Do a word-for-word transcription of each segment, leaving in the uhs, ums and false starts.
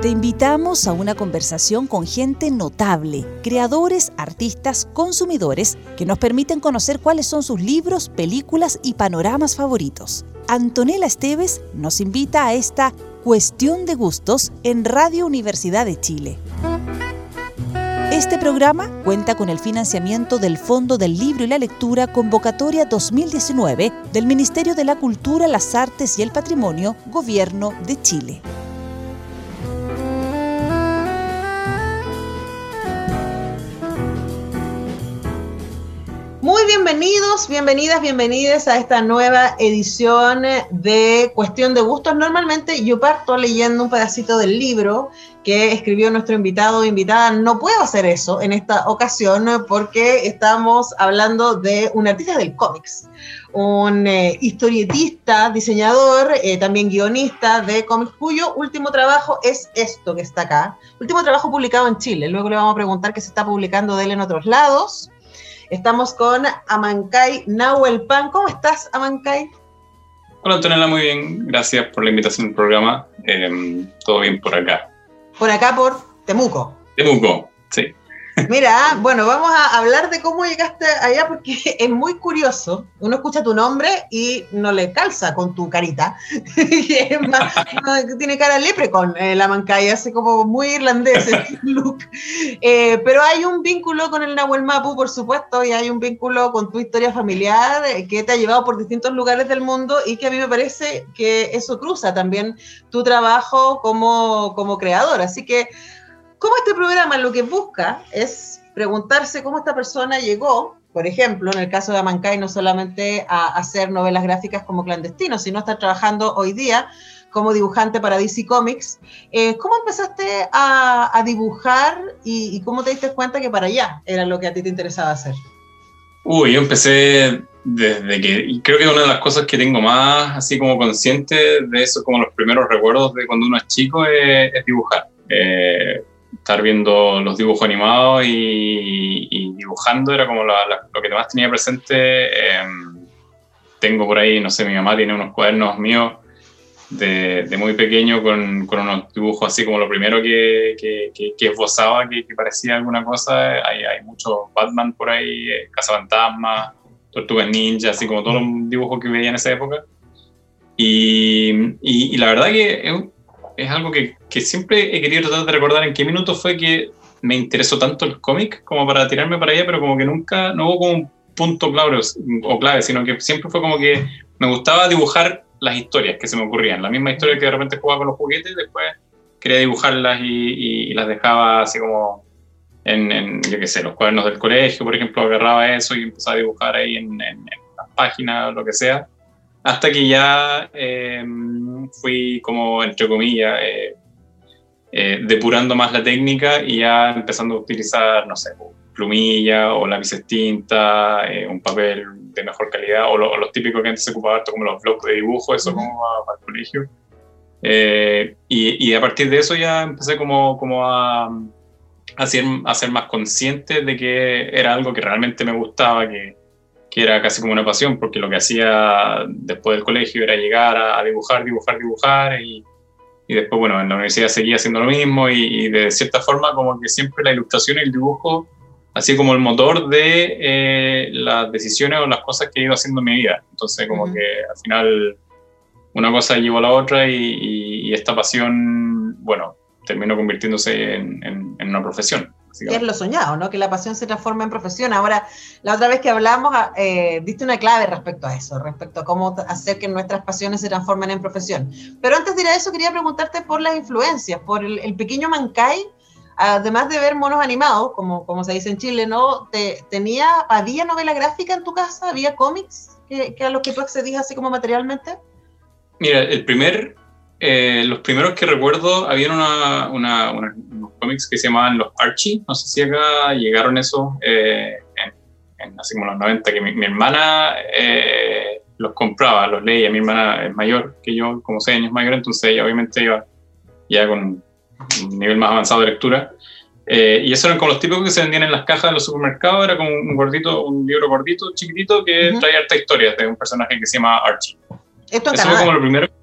Te invitamos a una conversación con gente notable, creadores, artistas, consumidores, que nos permiten conocer cuáles son sus libros, películas y panoramas favoritos. Antonella Esteves nos invita a esta Cuestión de Gustos en Radio Universidad de Chile. Este programa cuenta con el financiamiento del Fondo del Libro y la Lectura Convocatoria dos mil diecinueve del Ministerio de la Cultura, las Artes y el Patrimonio, Gobierno de Chile. Muy bienvenidos, bienvenidas, bienvenidas a esta nueva edición de Cuestión de Gustos. Normalmente yo parto leyendo un pedacito del libro que escribió nuestro invitado o invitada. No puedo hacer eso en esta ocasión porque estamos hablando de un artista del cómics, un eh, historietista, diseñador, eh, también guionista de cómics, cuyo último trabajo es esto que está acá. Último trabajo publicado en Chile. Luego le vamos a preguntar qué se está publicando de él en otros lados. Estamos con Amancay Nahuelpan. ¿Cómo estás, Amancay? Hola, Antonella, muy bien. Gracias por la invitación al programa. Eh, todo bien por acá. Por acá, por Temuco. Temuco, sí. Mira, bueno, vamos a hablar de cómo llegaste allá porque es muy curioso. Uno escucha tu nombre y no le calza con tu carita. Es más, tiene cara leprechaun, eh, la Amancay, hace como muy irlandés el look. Eh, pero hay un vínculo con el Nahuel Mapu, por supuesto, y hay un vínculo con tu historia familiar eh, que te ha llevado por distintos lugares del mundo y que a mí me parece que eso cruza también tu trabajo como, como creador. Así que, ¿cómo este programa lo que busca es preguntarse cómo esta persona llegó, por ejemplo, en el caso de Amancay, no solamente a hacer novelas gráficas como clandestino, sino a estar trabajando hoy día como dibujante para D C Comics? Eh, ¿Cómo empezaste a, a dibujar y, y cómo te diste cuenta que para allá era lo que a ti te interesaba hacer? Uy, yo empecé desde que, y creo que una de las cosas que tengo más así como consciente de eso, como los primeros recuerdos de cuando uno es chico, es, es dibujar. Eh, estar viendo los dibujos animados y, y dibujando era como la, la, lo que más tenía presente. Eh, tengo por ahí, no sé, mi mamá tiene unos cuadernos míos de, de muy pequeño con, con unos dibujos así como lo primero que, que, que, que esbozaba, que, que parecía alguna cosa. Hay, hay muchos Batman por ahí, eh, Cazafantasmas, Tortugas Ninja, así como todos los dibujos que veía en esa época. Y, y, y la verdad que es, es algo que, que siempre he querido tratar de recordar en qué minuto fue que me interesó tanto el cómic como para tirarme para allá, pero como que nunca, no hubo como un punto clave o clave, sino que siempre fue como que me gustaba dibujar las historias que se me ocurrían, la misma historia que de repente jugaba con los juguetes, después quería dibujarlas y, y, y las dejaba así como en, en, yo qué sé, los cuadernos del colegio, por ejemplo, agarraba eso y empezaba a dibujar ahí en, en, en las páginas o lo que sea, hasta que ya eh, fui como, entre comillas, eh, eh, depurando más la técnica y ya empezando a utilizar, no sé, plumilla o lápices tinta, eh, un papel de mejor calidad, o, lo, o los típicos que antes se ocupaban como los blocs de dibujo, eso como para, para el colegio. Eh, y, y a partir de eso ya empecé como, como a, a, ser, a ser más consciente de que era algo que realmente me gustaba, que, que era casi como una pasión, porque lo que hacía después del colegio era llegar a, a dibujar, dibujar, dibujar, y, y después, bueno, en la universidad seguía haciendo lo mismo, y, y de cierta forma como que siempre la ilustración y el dibujo, así como el motor de eh, las decisiones o las cosas que he ido haciendo en mi vida. Entonces, como uh-huh. que al final una cosa llevó a la otra y, y, y esta pasión, bueno, terminó convirtiéndose en, en, en una profesión. Que es lo soñado, ¿no? Que la pasión se transforma en profesión. Ahora, la otra vez que hablamos, eh, diste una clave respecto a eso, respecto a cómo hacer que nuestras pasiones se transformen en profesión. Pero antes de ir a eso, quería preguntarte por las influencias, por el, el pequeño Amancay. Además de ver monos animados, como, como se dice en Chile, ¿no? Te, tenía, ¿había novela gráfica en tu casa? ¿Había cómics que, que a los que tú accedías así como materialmente? Mira, el primer, eh, los primeros que recuerdo, había una, una, una, unos cómics que se llamaban los Archie, no sé si acá llegaron esos, eh, en, en, así como los noventa, que mi, mi hermana eh, los compraba, los leía. Mi hermana es mayor que yo, como seis años mayor, entonces ella obviamente iba ya con un nivel más avanzado de lectura, eh, y esos eran como los típicos que se vendían en las cajas de los supermercados. Era como un gordito, un libro gordito, chiquitito, que uh-huh. traía harta historias de un personaje que se llama Archie. ¿Esto en Eso Canadá? fue como lo primero.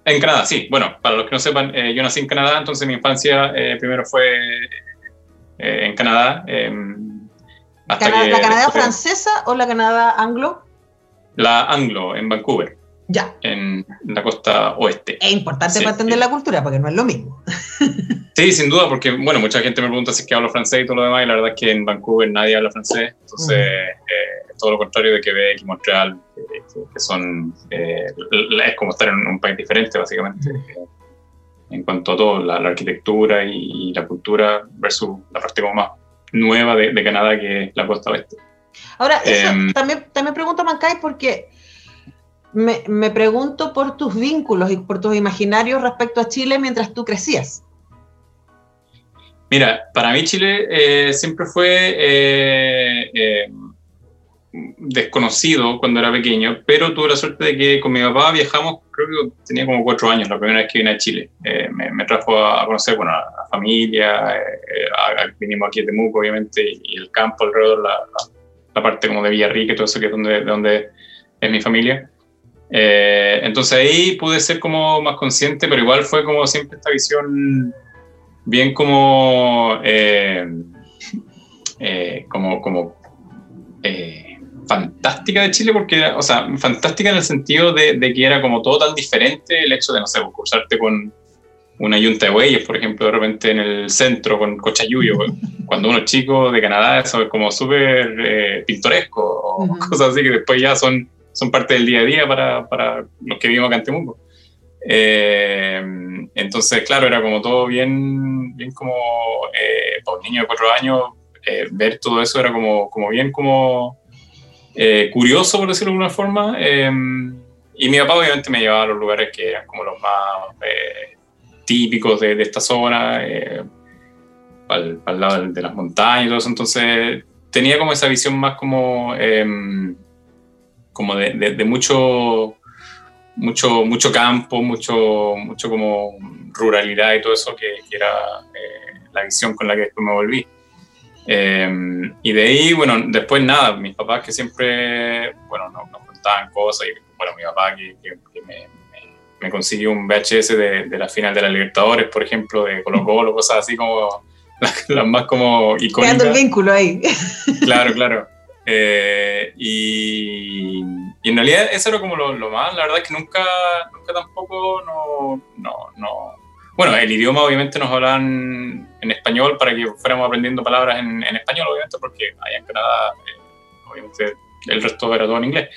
En Canadá, sí. Bueno, para los que no sepan, eh, yo nací en Canadá, entonces mi infancia eh, primero fue eh, en Canadá. Eh, hasta Canadá, que ¿La Canadá después, francesa o la Canadá anglo? La anglo, en Vancouver. Ya. En la costa oeste. Es importante sí, para entender sí. la cultura, porque no es lo mismo. Sí, sin duda, porque, bueno, mucha gente me pregunta si es que hablo francés y todo lo demás, y la verdad es que en Vancouver nadie habla francés, entonces, uh-huh. eh, todo lo contrario de Quebec y Montreal, eh, que, que son, eh, es como estar en un país diferente, básicamente, uh-huh. en cuanto a todo, la, la arquitectura y, y la cultura versus la parte como más nueva de, de Canadá, que es la costa oeste. Ahora, eso eh, también, también pregunto a Mancay, porque me, me pregunto por tus vínculos y por tus imaginarios respecto a Chile mientras tú crecías. Mira, para mí Chile eh, siempre fue eh, eh, desconocido cuando era pequeño, pero tuve la suerte de que con mi papá viajamos, creo que tenía como cuatro años la primera vez que vine a Chile. Eh, me, me trajo a conocer, bueno, a la familia, eh, a, a, vinimos aquí a Temuco, obviamente, y, y el campo alrededor, la, la, la parte como de Villarrica y todo eso, que es donde, de donde es mi familia. Eh, entonces ahí pude ser como más consciente, pero igual fue como siempre esta visión bien como eh, eh, como, como eh, fantástica de Chile, porque, o sea, fantástica en el sentido de, de que era como todo tan diferente, el hecho de, no sé, cruzarte con una yunta de bueyes, por ejemplo, de repente en el centro con Cochayuyo, cuando uno es chico de Canadá, eso es como súper eh, pintoresco, o uh-huh. cosas así que después ya son, son parte del día a día para, para los que vivimos acá en Temuco. Eh, entonces, claro, era como todo bien, bien como eh, para un niño de cuatro años, eh, ver todo eso era como, como bien como eh, curioso, por decirlo de alguna forma. Eh, y mi papá obviamente me llevaba a los lugares que eran como los más eh, típicos de, de esta zona, eh, al, al lado de, de las montañas y todo eso. Entonces tenía como esa visión más como, eh, como de, de, de mucho... mucho mucho campo, mucho mucho como ruralidad y todo eso, que, que era eh, la visión con la que después me volví. Eh, y de ahí, bueno, después nada, mis papás que siempre, bueno, nos, nos contaban cosas, y bueno, mi papá que, que, que me, me, me consiguió un V H S de, de la final de la Libertadores, por ejemplo, de Colo Colo, cosas así como, las, las más como icónicas. Creando el vínculo ahí. Claro, claro. Eh, y, y en realidad eso era como lo, lo más, la verdad es que nunca, nunca tampoco, no, no, no. Bueno, el idioma obviamente nos hablaban en español para que fuéramos aprendiendo palabras en, en español, obviamente, porque allá en Canadá, eh, obviamente el resto era todo en inglés.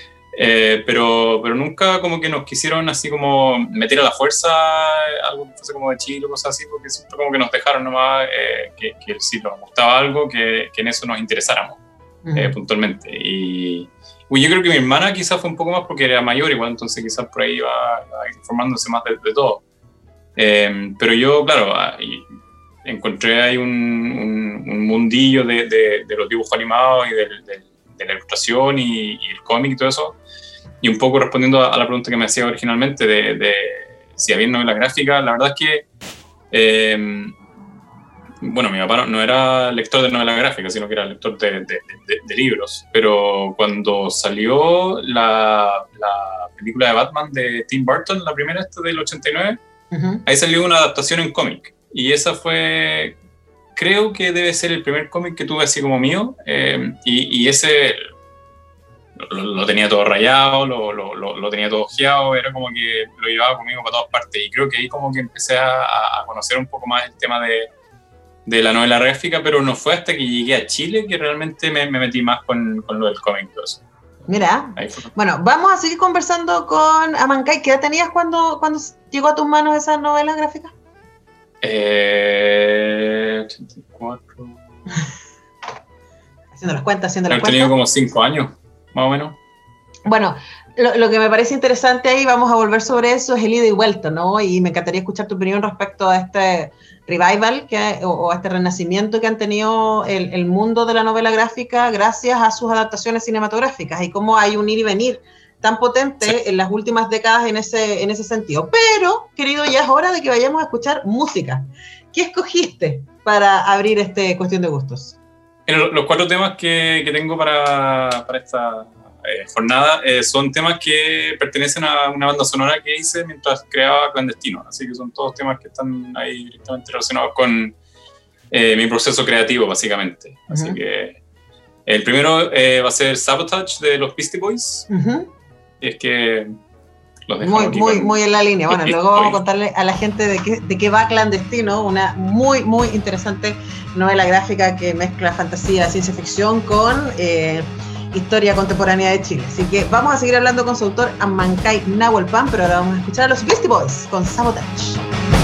Eh, pero, pero nunca como que nos quisieron así como meter a la fuerza algo que fuese como de Chile o cosas así, porque siempre como que nos dejaron nomás eh, que, que si nos gustaba algo, que, que en eso nos interesáramos. Uh-huh. Eh, puntualmente. Y uy, yo creo que mi hermana quizás fue un poco más porque era mayor igual, entonces quizás por ahí iba, iba informándose más de, de todo. Eh, pero yo, claro, encontré ahí un, un, un mundillo de, de, de los dibujos animados y de, de, de la ilustración y, y el cómic y todo eso. Y un poco respondiendo a, a la pregunta que me hacía originalmente de, de si había novelas gráficas, la verdad es que eh, bueno, mi papá no, no era lector de novela gráfica, sino que era lector de, de, de, de libros. Pero cuando salió la, la película de Batman de Tim Burton, la primera esta del ochenta y nueve, uh-huh. ahí salió una adaptación en cómic. Y esa fue, creo que debe ser el primer cómic que tuve así como mío. Eh, y, y ese lo, lo tenía todo rayado, lo, lo, lo, lo tenía todo ojeado, era como que lo llevaba conmigo para todas partes. Y creo que ahí como que empecé a, a conocer un poco más el tema de de la novela gráfica, pero no fue hasta que llegué a Chile que realmente me, me metí más con, con lo del cómic. Mira, bueno, vamos a seguir conversando con Amancay. ¿Qué edad tenías cuando, cuando llegó a tus manos esa novela gráfica? Eh, ochenta y cuatro. Haciendo las cuentas, haciendo las cuentas. He tenido como cinco años, más o menos. Bueno, lo, lo que me parece interesante ahí, vamos a volver sobre eso, es el ida y vuelta, ¿no? Y me encantaría escuchar tu opinión respecto a este revival que, o, o a este renacimiento que han tenido el, el mundo de la novela gráfica gracias a sus adaptaciones cinematográficas y cómo hay un ir y venir tan potente sí. en las últimas décadas en ese, en ese sentido. Pero, querido, ya es hora de que vayamos a escuchar música. ¿Qué escogiste para abrir esta cuestión de gustos? Los cuatro temas que, que tengo para, para esta eh, jornada, eh, son temas que pertenecen a una banda sonora que hice mientras creaba Clandestino, así que son todos temas que están ahí directamente relacionados con eh, mi proceso creativo, básicamente. Así uh-huh. que el primero eh, va a ser Sabotage de los Beastie Boys, uh-huh. y es que los muy, muy, muy en la línea. Bueno, luego vamos a contarle a la gente de qué, de qué va Clandestino, una muy, muy interesante novela gráfica que mezcla fantasía, ciencia ficción con eh, historia contemporánea de Chile. Así que vamos a seguir hablando con su autor, Amancay Nahuelpan, pero ahora vamos a escuchar a los Beastie Boys con Sabotage.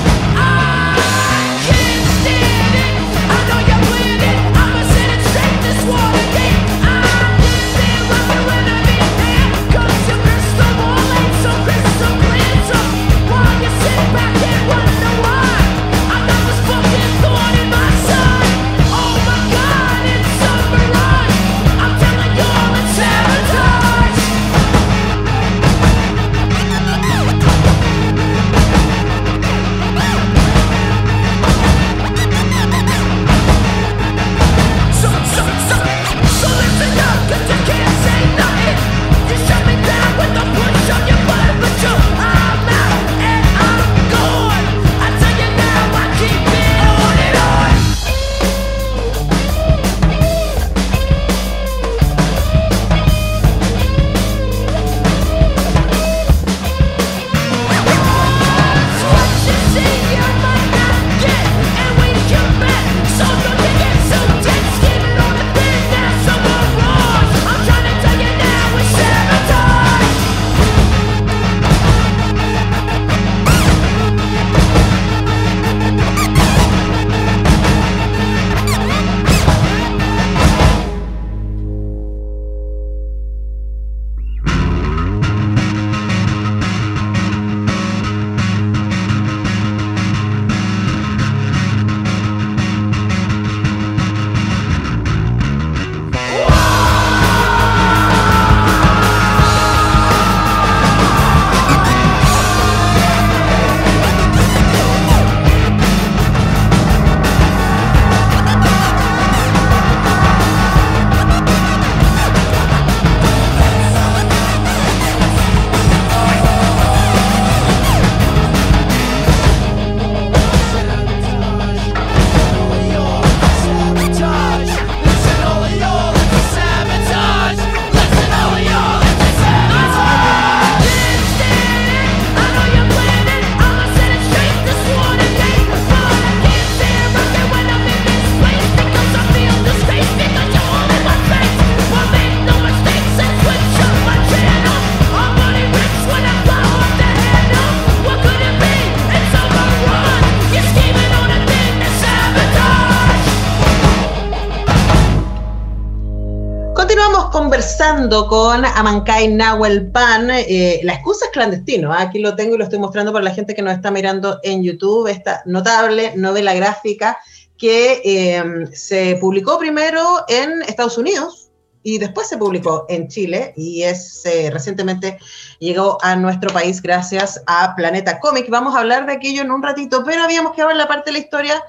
Conversando con Amancay Nahuelpan, eh, la excusa es Clandestino, ¿eh? Aquí lo tengo y lo estoy mostrando para la gente que nos está mirando en YouTube, esta notable novela gráfica que eh, se publicó primero en Estados Unidos y después se publicó en Chile y es eh, recientemente llegó a nuestro país gracias a Planeta Cómic. Vamos a hablar de aquello en un ratito, pero habíamos quedado en la parte de la historia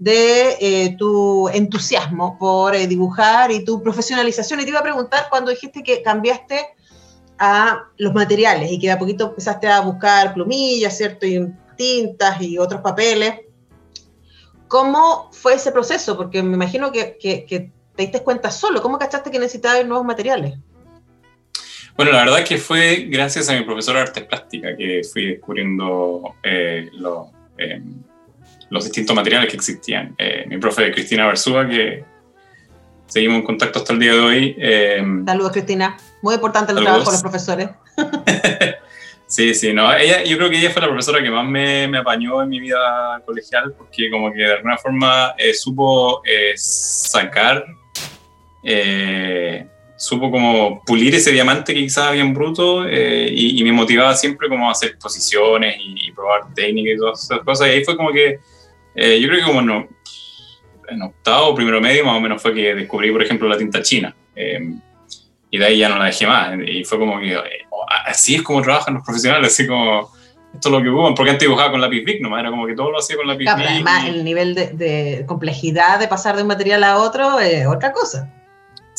de eh, tu entusiasmo por eh, dibujar y tu profesionalización. Y te iba a preguntar, cuando dijiste que cambiaste a los materiales y que de a poquito empezaste a buscar plumillas, ¿cierto? Y tintas y otros papeles, ¿cómo fue ese proceso? Porque me imagino que, que, que te diste cuenta solo. ¿Cómo cachaste que necesitabas nuevos materiales? Bueno, la verdad es que fue gracias a mi profesora de Artes Plásticas que fui descubriendo eh, los... Eh, los distintos materiales que existían. Eh, mi profe Cristina Barzúa, que seguimos en contacto hasta el día de hoy. Eh, Saludos, Cristina. Muy importante el saludos. Trabajo de los profesores. sí, sí, no. Ella, yo creo que ella fue la profesora que más me, me apañó en mi vida colegial, porque como que de alguna forma eh, supo eh, sacar, eh, supo como pulir ese diamante que quizás había en bruto eh, y, y me motivaba siempre como a hacer exposiciones y, y probar técnicas y todas esas cosas. Y ahí fue como que Eh, yo creo que como no, en octavo, primero medio, más o menos fue que descubrí, por ejemplo, la tinta china. Eh, y de ahí ya no la dejé más. Y fue como que, eh, así es como trabajan los profesionales, así como, esto es lo que ocupan, porque antes dibujaba con lápiz Bic nomás, era como que todo lo hacía con lápiz claro, Bic. Además, y... el nivel de, de complejidad de pasar de un material a otro es otra cosa.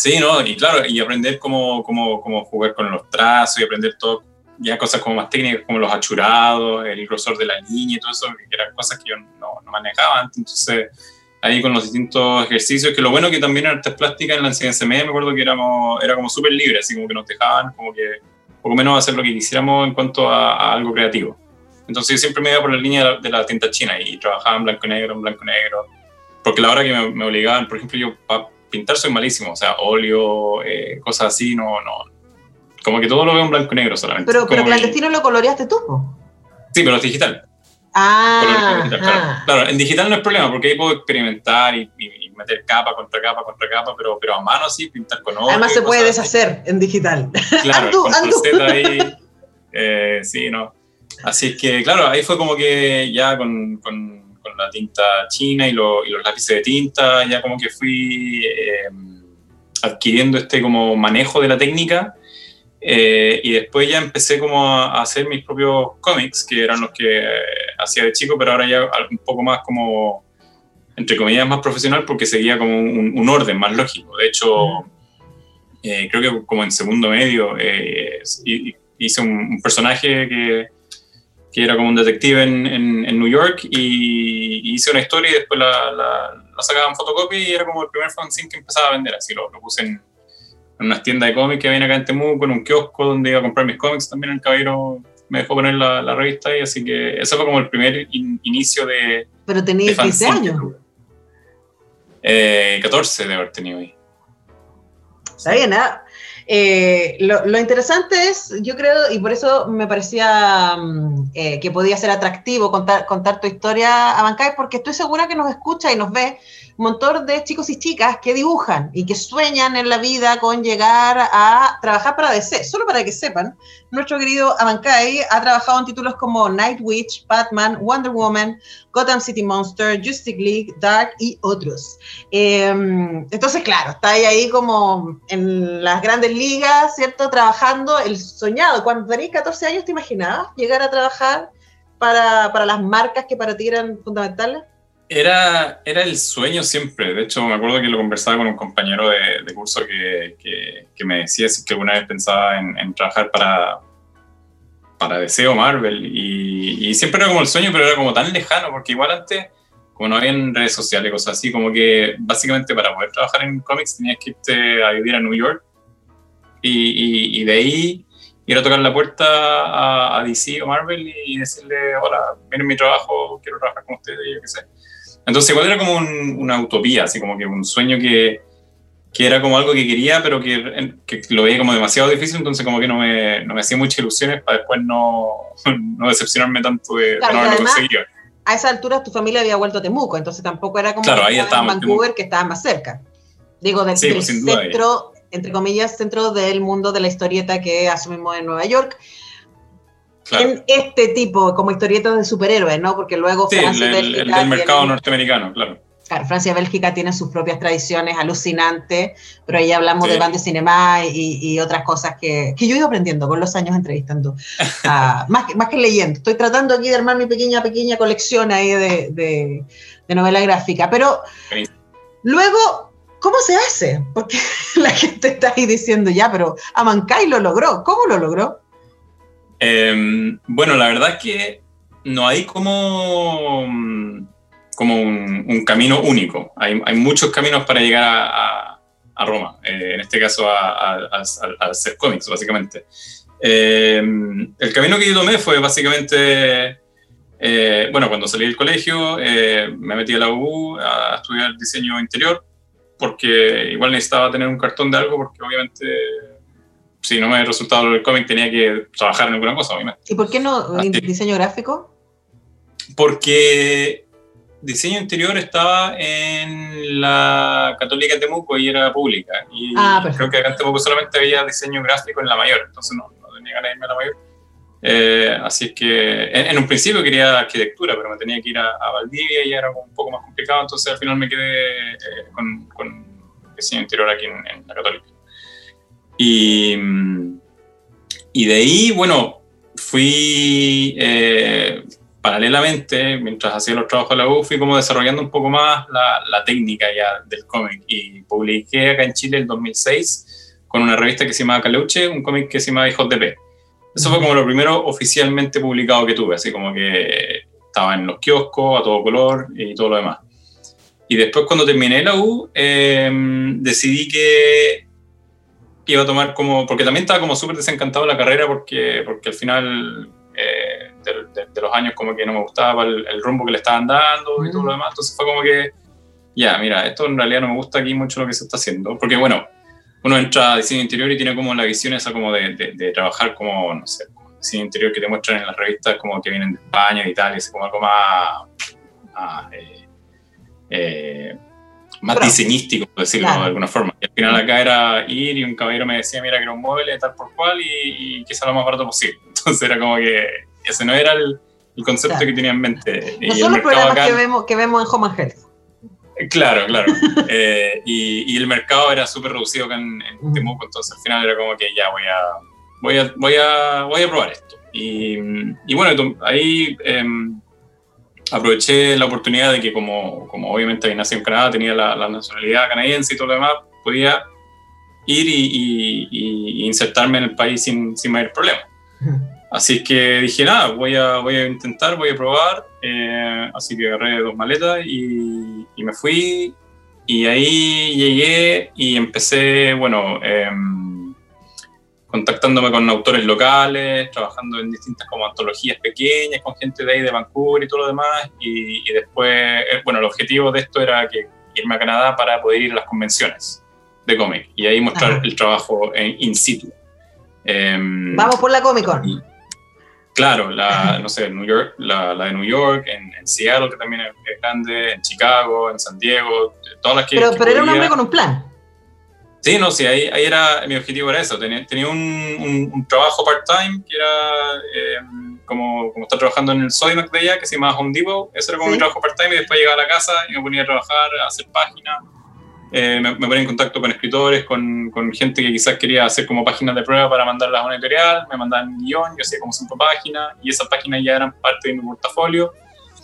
Sí, ¿no? Y claro, y aprender cómo, cómo, cómo jugar con los trazos y aprender todo, ya cosas como más técnicas, como los achurados, el grosor de la línea y todo eso, que eran cosas que yo no, no manejaba antes. Entonces, ahí con los distintos ejercicios, que lo bueno que también en artes plásticas, en la enseñanza media, me acuerdo que éramos, era como súper libre, así como que nos dejaban como que poco menos hacer lo que quisiéramos en cuanto a, a algo creativo. Entonces yo siempre me iba por la línea de la, de la tinta china y trabajaba en blanco y negro, en blanco y negro, porque la hora que me, me obligaban, por ejemplo, yo para pintar soy malísimo, o sea, óleo, eh, cosas así, no, no, como que todo lo veo en blanco y negro solamente. Pero, pero Como clandestino que, lo coloreaste tú, ¿no? sí, pero es digital. Ah, Digital, claro. Claro, en digital no es problema, porque ahí puedo experimentar y, y, y meter capa contra capa contra capa, pero, pero a mano sí, pintar con óleo. Además se puede así. Deshacer en digital. Claro, Andú, con andú. Z ahí, eh, sí, no. Así es que, claro, ahí fue como que ya con, con, con la tinta china y, lo, y los lápices de tinta, ya como que fui eh, adquiriendo este como manejo de la técnica. Eh, y después ya empecé como a, a hacer mis propios cómics, que eran los que eh, hacía de chico, pero ahora ya un poco más como, entre comillas, más profesional, porque seguía como un, un orden más lógico. De hecho, eh, creo que como en segundo medio eh, hice un, un personaje que, que era como un detective en, en, en New York, y, y hice una historia y después la, la, la sacaba en fotocopia y era como el primer fanzine que empezaba a vender, así lo, lo puse en en unas tiendas de cómics que había acá en Temuco, en un kiosco donde iba a comprar mis cómics. También el caballero me dejó poner la, la revista ahí, así que ese fue como el primer in, inicio de. Pero tenías quince años. Eh, catorce de haber tenido ahí. Está bien, ¿eh? Eh, lo, lo interesante es, yo creo, y por eso me parecía eh, que podía ser atractivo contar, contar tu historia, Abancay, porque estoy segura que nos escucha y nos ve un montón de chicos y chicas que dibujan y que sueñan en la vida con llegar a trabajar para D C. Solo para que sepan, nuestro querido Abancay ha trabajado en títulos como Nightwitch, Batman, Wonder Woman, Gotham City Monster, Justice League, Dark y otros. Eh, entonces, claro, está ahí, ahí como en las grandes ligas, ¿cierto? Trabajando el soñado. Cuando tenías catorce años, ¿te imaginabas llegar a trabajar para, para las marcas que para ti eran fundamentales? Era, era el sueño siempre. De hecho, me acuerdo que lo conversaba con un compañero de, de curso que, que, que me decía si que alguna vez pensaba en, en trabajar para, para D C o Marvel. Y, y siempre era como el sueño, pero era como tan lejano, porque igual antes, como no había redes sociales y cosas así, como que básicamente para poder trabajar en cómics tenías que irte a vivir a New York. Y, y, y de ahí ir a tocar la puerta a, a D C o Marvel y decirle, hola, miren mi trabajo, quiero trabajar con ustedes, y yo qué sé. Entonces igual era como un, una utopía, así como que un sueño que, que era como algo que quería, pero que, que lo veía como demasiado difícil, entonces como que no me, no me hacía muchas ilusiones para después no, no decepcionarme tanto de, claro, de no haberlo además, conseguido. A esa altura tu familia había vuelto a Temuco, entonces tampoco era como claro, ahí en Vancouver, en que estabas más cerca. Digo, del, sí, del pues, sin duda, centro, entre comillas, centro del mundo de la historieta que asumimos en Nueva York. Claro. En este tipo, como historietas de superhéroes, ¿no? Porque luego sí, Francia el, y Bélgica... el del mercado tienen, norteamericano, claro. Claro, Francia y Bélgica tienen sus propias tradiciones alucinantes, pero ahí hablamos sí. de bande cinema y, y otras cosas que, que yo he ido aprendiendo con los años entrevistando, uh, más, que, más que leyendo. Estoy tratando aquí de armar mi pequeña, pequeña colección ahí de, de, de novela gráfica, pero sí. Luego... ¿Cómo se hace? Porque la gente está ahí diciendo, ya, pero Abancay lo logró. ¿Cómo lo logró? Eh, bueno, la verdad es que no hay como, como un, un camino único. Hay, hay muchos caminos para llegar a, a, a Roma, eh, en este caso a, a, a, a hacer cómics, básicamente. Eh, el camino que yo tomé fue básicamente... Eh, bueno, cuando salí del colegio, eh, me metí a la U a estudiar diseño interior, porque igual necesitaba tener un cartón de algo, porque obviamente si no me resultaba el cómic tenía que trabajar en alguna cosa, obviamente. ¿Y por qué no Así, diseño gráfico? Porque diseño interior estaba en la Católica de Temuco y era pública, y ah, creo que acá en Temuco solamente había diseño gráfico en la mayor, entonces no, no tenía ganas de irme a la mayor. Eh, así es que en, en un principio quería arquitectura, pero me tenía que ir a, a Valdivia y era un poco más complicado, entonces al final me quedé eh, con, con diseño interior aquí en, en la Católica. Y, y de ahí, bueno, fui, eh, paralelamente, mientras hacía los trabajos de la U, fui como desarrollando un poco más la, la técnica ya del cómic, y publiqué acá en Chile en dos mil seis con una revista que se llamaba Caleuche, un cómic que se llamaba Hijos de P. Eso fue como lo primero oficialmente publicado que tuve, así como que estaba en los kioscos, a todo color y todo lo demás. Y después, cuando terminé la U, eh, decidí que iba a tomar como... Porque también estaba como súper desencantado de la carrera, porque, porque al final eh, de, de, de los años como que no me gustaba el, el rumbo que le estaban dando y todo lo demás. Entonces fue como que, ya, mira, esto en realidad no me gusta aquí mucho lo que se está haciendo. Porque, bueno, uno entra a diseño interior y tiene como la visión esa como de, de, de trabajar como, no sé, como diseño interior que te muestran en las revistas como que vienen de España, de Italia, es como algo más... más eh, Eh, más Pero, diseñístico, por decirlo claro. de alguna forma. Y al final acá era ir y un caballero me decía, mira, que era un mueble tal por cual y, y que sea lo más barato posible. Entonces era como que ese no era el, el concepto claro. que tenía en mente. No y son los programas acá, que, vemos, que vemos en Home and Health. Claro, claro. eh, y, y el mercado era súper reducido acá en, en Temuco, entonces al final era como que ya voy a, voy a, voy a, voy a probar esto. Y, y bueno, ahí... Eh, aproveché la oportunidad de que como, como obviamente había nacido en Canadá, tenía la, la nacionalidad canadiense y todo lo demás, podía ir y, y, y insertarme en el país sin, sin mayor problema. Así que dije, nada, voy a, voy a intentar, voy a probar. Eh, así que agarré dos maletas y, y me fui. Y ahí llegué y empecé, bueno... Eh, contactándome con autores locales, trabajando en distintas como antologías pequeñas con gente de ahí de Vancouver y todo lo demás, y, y después, bueno, el objetivo de esto era que irme a Canadá para poder ir a las convenciones de cómic y ahí mostrar Ajá. el trabajo en, in situ. Eh, Vamos por la Comic Con. Y, claro, la, no sé, New York, la, la de New York, en, en Seattle, que también es, es grande, en Chicago, en San Diego, todas las que... Pero, que pero podía. Era un hombre con un plan. Sí, no, sí, ahí, ahí era, mi objetivo era eso, tenía, tenía un, un, un trabajo part-time que era eh, como, como estar trabajando en el Sodimac de allá, que se llama Home Depot, ese era como ¿Sí? mi trabajo part-time, y después llegaba a la casa y me ponía a trabajar, a hacer páginas, eh, me, me ponía en contacto con escritores, con, con gente que quizás quería hacer como páginas de prueba para mandarlas a una editorial, me mandaban un guión, yo hacía como cinco páginas, y esas páginas ya eran parte de mi portafolio.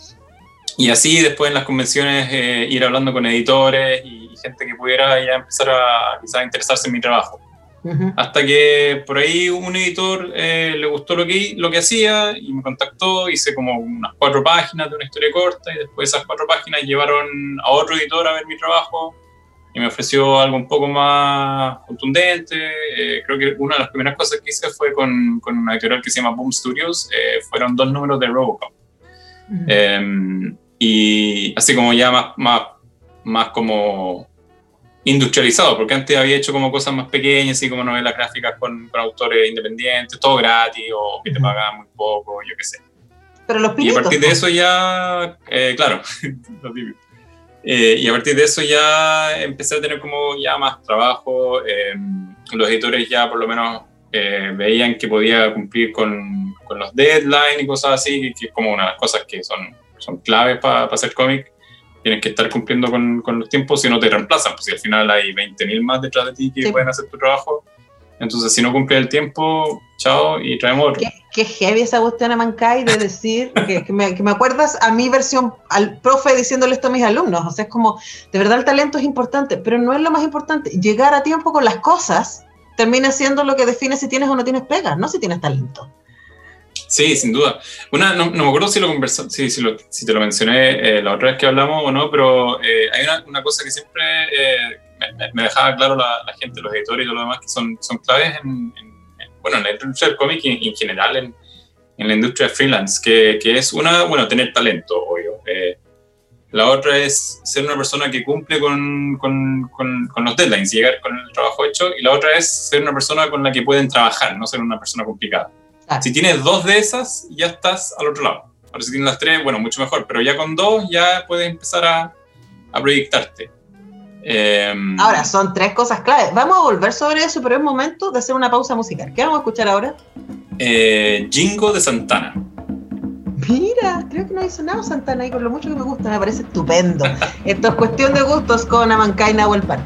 Y así después en las convenciones eh, ir hablando con editores y, y gente que pudiera ya empezar a quizás interesarse en mi trabajo. Uh-huh. Hasta que por ahí un editor eh, le gustó lo que, lo que hacía y me contactó, hice como unas cuatro páginas de una historia corta y después esas cuatro páginas llevaron a otro editor a ver mi trabajo y me ofreció algo un poco más contundente. Eh, creo que una de las primeras cosas que hice fue con, con una editorial que se llama Boom Studios, eh, fueron dos números de Robocop. Uh-huh. Eh, y así como ya más, más, más como industrializado, porque antes había hecho como cosas más pequeñas, así como novelas gráficas con, con autores independientes, todo gratis o que te pagaban muy poco, yo qué sé. Pero los pinitos, y a partir de eso ya, eh, claro, los eh, y a partir de eso ya empecé a tener como ya más trabajo, eh, los editores ya por lo menos eh, veían que podía cumplir con, con los deadlines y cosas así, que, que es como una de las cosas que son son claves para pa hacer cómic. Tienes que estar cumpliendo con, con los tiempos, si no te reemplazan, pues si al final hay veinte mil más detrás de ti que sí. pueden hacer tu trabajo, entonces si no cumple el tiempo, chao y traemos otro. Qué, qué heavy esa cuestión a Mancay de decir, que, que, me, que me acuerdas a mi versión, al profe diciéndole esto a mis alumnos, o sea, es como, de verdad el talento es importante, pero no es lo más importante, llegar a tiempo con las cosas termina siendo lo que define si tienes o no tienes pega, no si tienes talento. Sí, sin duda. Una, no, no me acuerdo si, lo conversa, si, si, lo, si te lo mencioné eh, la otra vez que hablamos o no, pero eh, hay una, una cosa que siempre eh, me, me dejaba claro la, la gente, los editores y todo lo demás, que son, son claves en, en, en, bueno, en la industria del cómic y en general en, en la industria freelance, que, que es una, bueno, tener talento, obvio. Eh, la otra es ser una persona que cumple con, con, con, con los deadlines, llegar con el trabajo hecho, y la otra es ser una persona con la que pueden trabajar, no ser una persona complicada. Si tienes dos de esas, ya estás al otro lado. Ahora si tienes las tres, bueno, mucho mejor, pero ya con dos ya puedes empezar a, a proyectarte. Eh, ahora, son tres cosas claves. Vamos a volver sobre eso, pero es momento de hacer una pausa musical. ¿Qué vamos a escuchar ahora? Eh, Jingo de Santana. Mira, creo que no hay sonado Santana y con lo mucho que me gusta, me parece estupendo. Esto es cuestión de gustos con Amancay Nahuel Pan.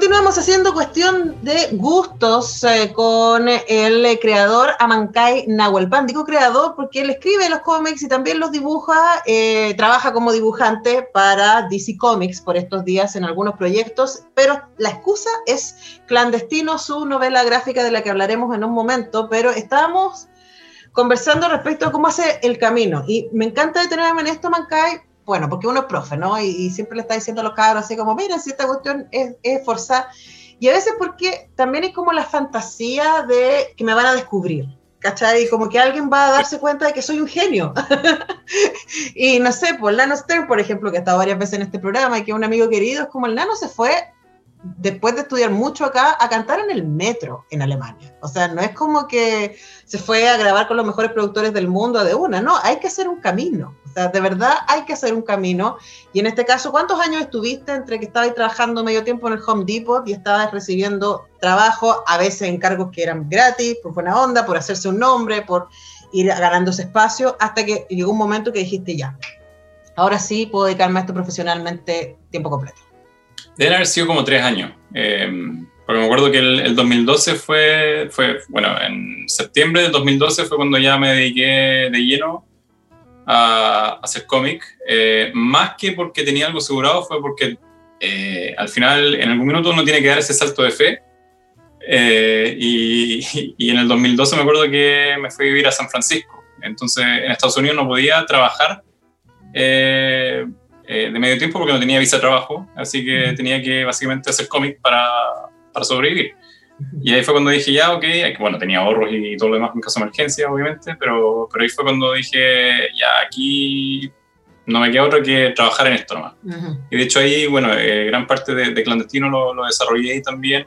continuamos haciendo cuestión de gustos eh, con el eh, creador Amancay Nahuelpan. Digo creador porque él escribe los cómics y también los dibuja, eh, trabaja como dibujante para D C Comics por estos días en algunos proyectos, pero la excusa es Clandestino, su novela gráfica de la que hablaremos en un momento, pero estábamos conversando respecto a cómo hace el camino y me encanta detenerme en esto, Amancay. Bueno, porque uno es profe, ¿no? Y, y siempre le está diciendo a los cabros así como, mira, si esta cuestión es, es forzada. Y a veces porque también es como la fantasía de que me van a descubrir, ¿cachai? Y como que alguien va a darse cuenta de que soy un genio. Y no sé, pues el Nano Stern, por ejemplo, que ha estado varias veces en este programa y que es un amigo querido, es como el Nano se fue, después de estudiar mucho acá, a cantar en el metro en Alemania. O sea, no es como que se fue a grabar con los mejores productores del mundo de una, no, hay que hacer un camino. O sea, de verdad hay que hacer un camino. Y en este caso, ¿cuántos años estuviste entre que estabas trabajando medio tiempo en el Home Depot y estabas recibiendo trabajo, a veces encargos que eran gratis, por buena onda, por hacerse un nombre, por ir ganando ese espacio, hasta que llegó un momento que dijiste ya, ahora sí puedo dedicarme a esto profesionalmente tiempo completo? Deben haber sido como tres años, eh, porque me acuerdo que el, el dos mil doce fue, fue, bueno, en septiembre del dos mil doce fue cuando ya me dediqué de lleno a, a hacer cómic, eh, más que porque tenía algo asegurado, fue porque eh, al final en algún minuto uno tiene que dar ese salto de fe, eh, y, y en el dos mil doce me acuerdo que me fui a vivir a San Francisco, entonces en Estados Unidos no podía trabajar, eh, Eh, de medio tiempo porque no tenía visa de trabajo, así que tenía que básicamente hacer cómic para, para sobrevivir. Y ahí fue cuando dije, ya, ok, bueno, tenía ahorros y todo lo demás en caso de emergencia, obviamente, pero, pero ahí fue cuando dije, ya, aquí no me queda otra que trabajar en esto nomás. Uh-huh. Y de hecho ahí, bueno, eh, gran parte de, de Clandestino lo, lo desarrollé ahí también.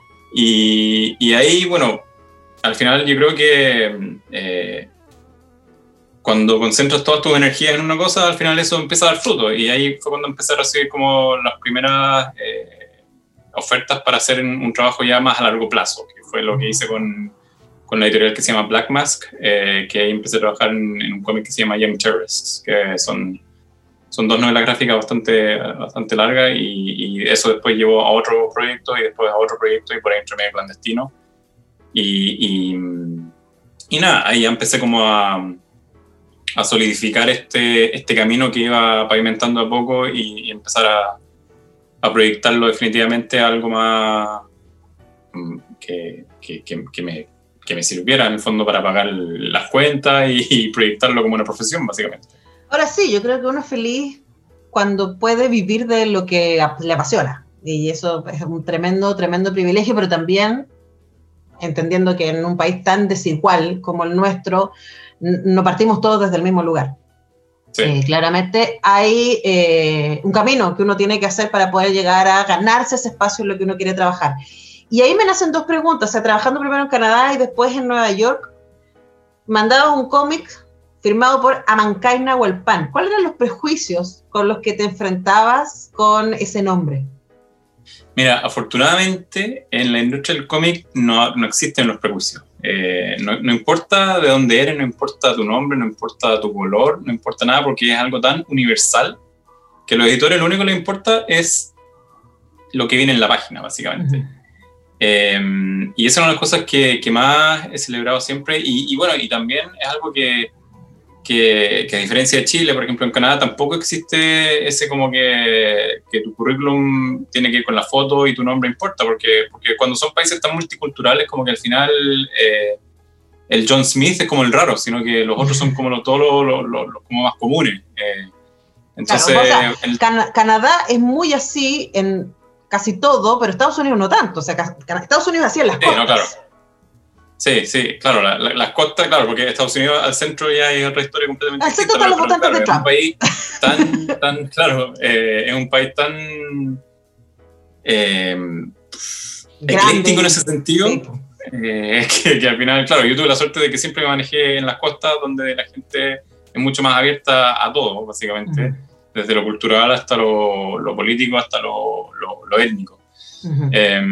Y, y ahí, bueno, al final yo creo que eh, cuando concentras todas tus energías en una cosa, al final eso empieza a dar fruto. Y ahí fue cuando empecé a recibir como las primeras eh, ofertas para hacer un, un trabajo ya más a largo plazo, que fue lo que hice con, con la editorial que se llama Black Mask, eh, que ahí empecé a trabajar en, en un cómic que se llama Young Terrorists, que son, son dos novelas gráficas bastante, bastante largas, y, y eso después llevó a otro proyecto, y después a otro proyecto, y por ahí entre medio Clandestino. Y, y, y nada, ahí ya empecé como a... a solidificar este, este camino que iba pavimentando a poco y, y empezar a, a proyectarlo definitivamente a algo más que, que, que, que, me, que me sirviera en el fondo para pagar las cuentas y, y proyectarlo como una profesión, básicamente. Ahora sí, yo creo que uno es feliz cuando puede vivir de lo que le apasiona, y eso es un tremendo, tremendo privilegio, pero también entendiendo que en un país tan desigual como el nuestro, no partimos todos desde el mismo lugar. Sí. Eh, claramente hay eh, un camino que uno tiene que hacer para poder llegar a ganarse ese espacio en lo que uno quiere trabajar. Y ahí me nacen dos preguntas. O sea, trabajando primero en Canadá y después en Nueva York, mandabas un cómic firmado por Amancay Nahuelpan. ¿Cuáles eran los prejuicios con los que te enfrentabas con ese nombre? Mira, afortunadamente en la industria del cómic no, no existen los prejuicios. Eh, no, no importa de dónde eres, no importa tu nombre, no importa tu color, no importa nada, porque es algo tan universal que a los editores lo único que les importa es lo que viene en la página, básicamente. Uh-huh. Eh, y esa es una de las cosas que, que más he celebrado siempre, y, y bueno, y también es algo que, que, que a diferencia de Chile, por ejemplo, en Canadá tampoco existe ese como que, que tu currículum tiene que ir con la foto y tu nombre importa, porque, porque cuando son países tan multiculturales, como que al final eh, el John Smith es como el raro, sino que los otros son como lo, todos los lo, lo, lo, como más comunes. Eh, entonces, claro, o sea, el, Can- Canadá es muy así en casi todo, pero Estados Unidos no tanto. O sea, Estados Unidos hacía las sí, cosas. No, claro. Sí, sí, claro, la, la, las costas, claro, porque Estados Unidos al centro ya hay otra historia completamente al distinta. Al centro están los votantes de Trump. Es un país tan, tan claro, eh, es un país tan eh, ecléctico en ese sentido, sí. eh, que, que al final, claro, yo tuve la suerte de que siempre me manejé en las costas donde la gente es mucho más abierta a todo, básicamente, uh-huh. desde lo cultural hasta lo, lo político, hasta lo, lo, lo étnico. Uh-huh. Eh,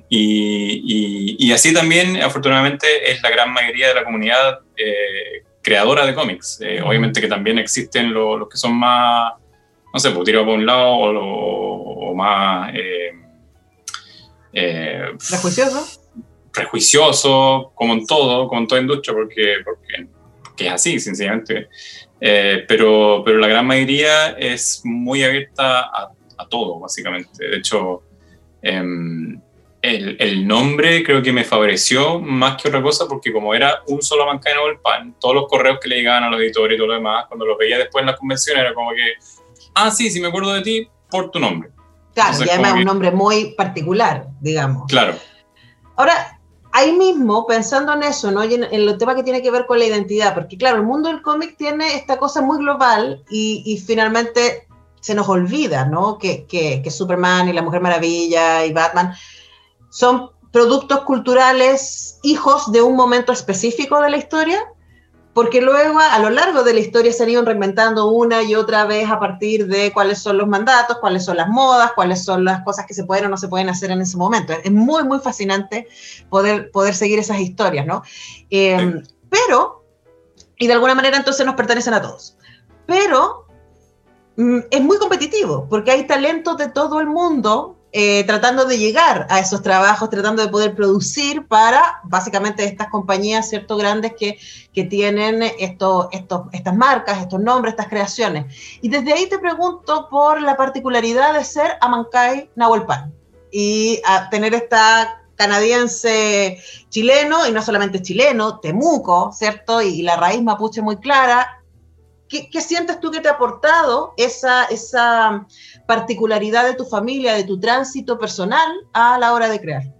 y, y, y así también, afortunadamente, es la gran mayoría de la comunidad eh, creadora de cómics. Eh, uh-huh. Obviamente que también existen los, los que son más, no sé, pues tirados por un lado o, o más, eh, Eh, ¿Prejuicioso? Prejuicioso, como en todo, como en toda industria, porque, porque, porque es así, sencillamente. Eh, pero, pero la gran mayoría es muy abierta a, a todo, básicamente. De hecho, eh, el, el nombre creo que me favoreció más que otra cosa, porque como era un solo Huancay Nahuel Pan, todos los correos que le llegaban a los editores y todo lo demás, cuando los veía después en la convención, era como que, ah, sí, sí me acuerdo de ti por tu nombre. Claro, Entonces, y además que, un nombre muy particular, digamos. Claro. Ahora, ahí mismo, pensando en eso, ¿no? Y en, en el tema que tiene que ver con la identidad, porque claro, el mundo del cómic tiene esta cosa muy global y, y finalmente se nos olvida, ¿no? Que, que, que Superman y la Mujer Maravilla y Batman son productos culturales, hijos de un momento específico de la historia, porque luego a lo largo de la historia se han ido reinventando una y otra vez a partir de cuáles son los mandatos, cuáles son las modas, cuáles son las cosas que se pueden o no se pueden hacer en ese momento. Es muy, muy fascinante poder, poder seguir esas historias, ¿no? Eh, sí. Pero, y de alguna manera entonces nos pertenecen a todos, pero mm, es muy competitivo, porque hay talentos de todo el mundo Eh, tratando de llegar a esos trabajos, tratando de poder producir para básicamente estas compañías, ¿cierto?, grandes que, que tienen esto, esto, estas marcas, estos nombres, estas creaciones. Y desde ahí te pregunto por la particularidad de ser Huancay Nahuel Pan y a tener esta canadiense chileno, y no solamente chileno, temuco, ¿cierto?, y, y la raíz mapuche muy clara. ¿Qué, ¿Qué sientes tú que te ha aportado esa, esa particularidad de tu familia, de tu tránsito personal a la hora de crear?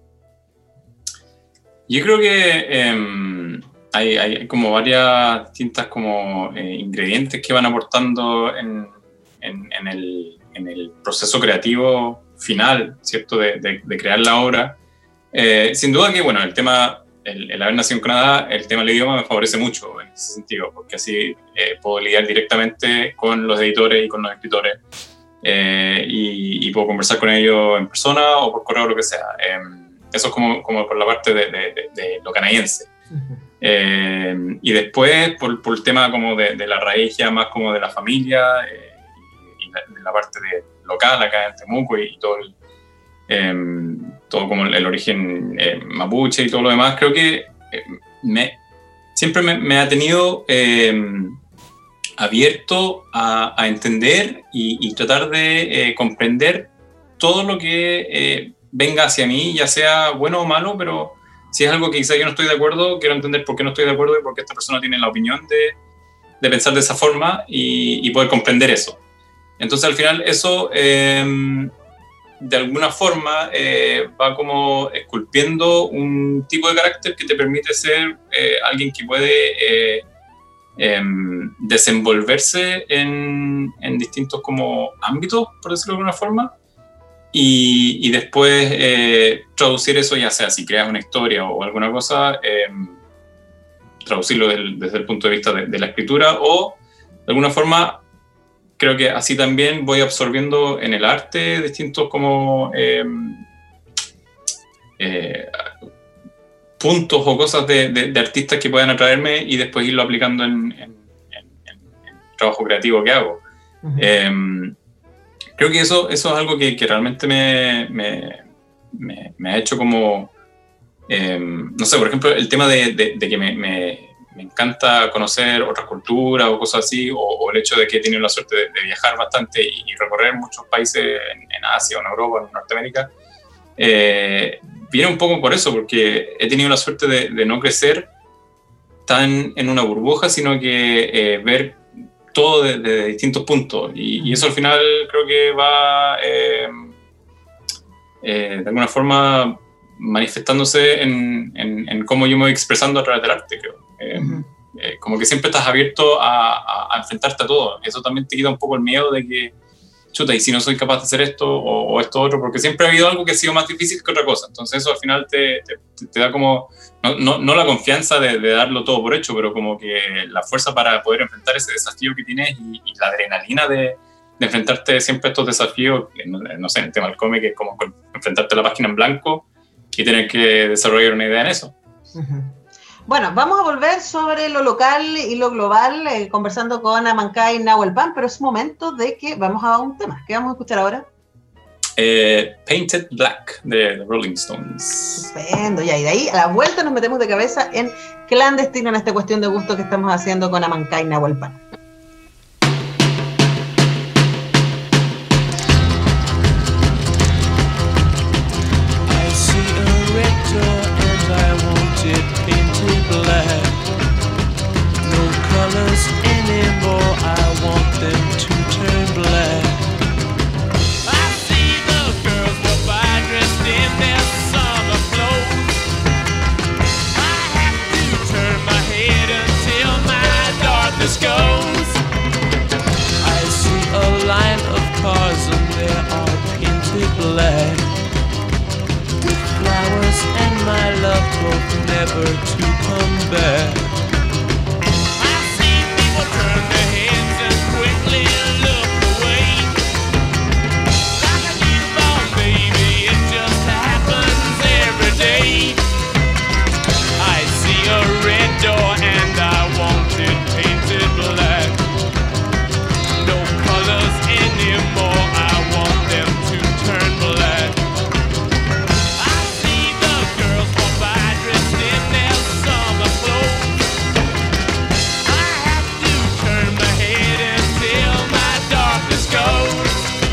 Yo creo que eh, hay, hay como varias distintas como, eh, ingredientes que van aportando en, en, en, el, en el proceso creativo final, ¿cierto?, de, de, de crear la obra. Eh, sin duda que, bueno, el tema... El, el haber nacido en Canadá, el tema del idioma me favorece mucho en ese sentido, porque así eh, puedo lidiar directamente con los editores y con los escritores eh, y, y puedo conversar con ellos en persona o por correo o lo que sea. Eh, eso es como, como por la parte de, de, de, de lo canadiense. Uh-huh. eh, y después por, por el tema como de, de la raíz ya más como de la familia eh, y, y la, de la parte de local acá en Temuco y, y todo el Eh, todo como el, el origen eh, mapuche y todo lo demás, creo que eh, me, siempre me, me ha tenido eh, abierto a, a entender y, y tratar de eh, comprender todo lo que eh, venga hacia mí, ya sea bueno o malo, pero si es algo que quizá yo no estoy de acuerdo, quiero entender por qué no estoy de acuerdo y por qué esta persona tiene la opinión de, de pensar de esa forma y, y poder comprender eso. Entonces al final eso... Eh, de alguna forma eh, va como esculpiendo un tipo de carácter que te permite ser eh, alguien que puede eh, eh, desenvolverse en, en distintos como ámbitos, por decirlo de alguna forma, y, y después eh, traducir eso, ya sea si creas una historia o alguna cosa, eh, traducirlo del, desde el punto de vista de, de la escritura o de alguna forma. Creo que así también voy absorbiendo en el arte distintos como eh, eh, puntos o cosas de, de, de artistas que puedan atraerme y después irlo aplicando en, en, en, en el trabajo creativo que hago. Uh-huh. Eh, creo que eso, eso es algo que, que realmente me, me, me, me ha hecho como, eh, no sé, por ejemplo, el tema de, de, de que me... me me encanta conocer otras culturas o cosas así, o, o el hecho de que he tenido la suerte de, de viajar bastante y, y recorrer muchos países en, en Asia, o en Europa, o en Norteamérica, eh, viene un poco por eso, porque he tenido la suerte de, de no crecer tan en una burbuja, sino que eh, ver todo desde de distintos puntos, y, y eso al final creo que va eh, eh, de alguna forma manifestándose en, en, en cómo yo me voy expresando a través del arte, creo. Eh, uh-huh. eh, como que siempre estás abierto a, a, a enfrentarte a todo. Eso también te quita un poco el miedo de que, chuta, y si no soy capaz de hacer esto o, o esto otro, porque siempre ha habido algo que ha sido más difícil que otra cosa. Entonces eso al final te, te, te da como, no, no, no la confianza de, de darlo todo por hecho, pero como que la fuerza para poder enfrentar ese desafío que tienes y, y la adrenalina de, de enfrentarte siempre a estos desafíos, no, no sé, en el tema del cómic es como enfrentarte a la página en blanco y tener que desarrollar una idea en eso. Uh-huh. Bueno, vamos a volver sobre lo local y lo global, eh, conversando con Huancay Nahuel Pan, pero es momento de que vamos a un tema. ¿Qué vamos a escuchar ahora? Eh, Painted Black de The Rolling Stones. Estupendo, ya, y de ahí a la vuelta nos metemos de cabeza en Clandestino, en esta cuestión de gusto que estamos haciendo con Amancay Nahuel Pan. Never to come back. I see people turn their heads and quickly look away. Like a newborn baby, it just happens every day. I see a red door and I want it painted black. No colors anymore, I want them to turn black. I see the girls walk by dressed in their summer clothes. I have to turn my head until my darkness goes.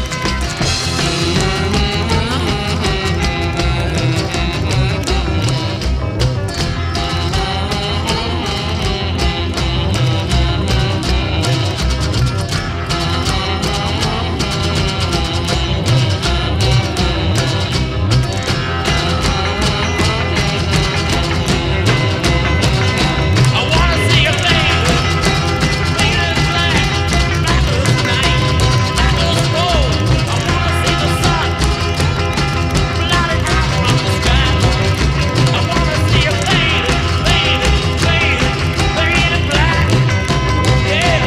I wanna see a face painted black, black as night, black as gold. I wanna see the sun blotted out from the sky. I wanna see a painted, painted, painted, painted black. Yeah.